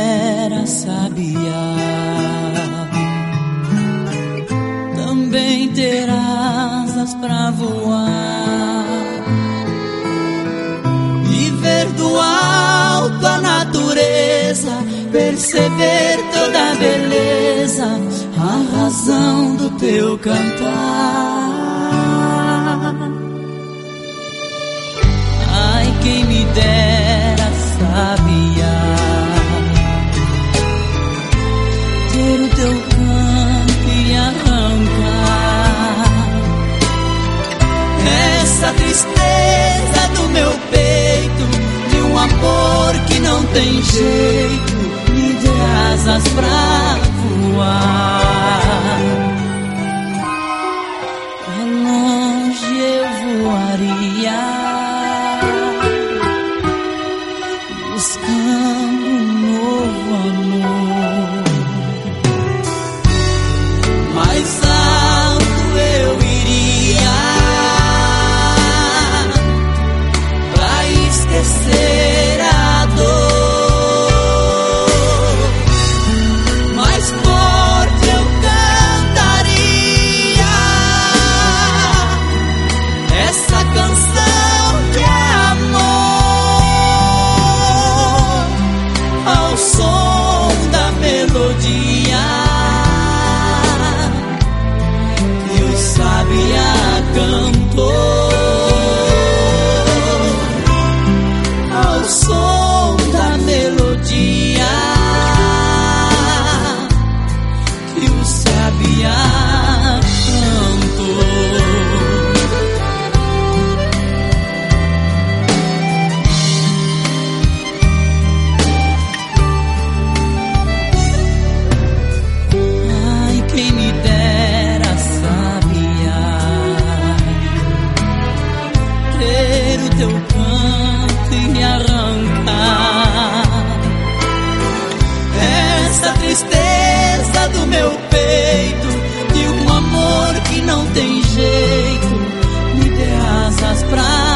dera sabiá, também ter asas pra voar e ver do alto a natureza, perceber toda a beleza, a razão do teu cantar. Ai, quem me dera sabiá, ter o teu canto e arrancar essa tristeza do meu peito, de um amor que não tem jeito. Me dê asas pra voar, pra longe eu voaria, buscando um novo amor. Mais alto eu iria, pra esquecer a dor. Mais forte eu cantaria essa canção que é amor, ao som da melodia que o sabiá cantou, ao som da melodia que o sabiá cantou. Ai, quem me dera sabiá, ter o teu canto e arrancar essa tristeza do meu peito, de um amor que não tem jeito. Me dê asas pra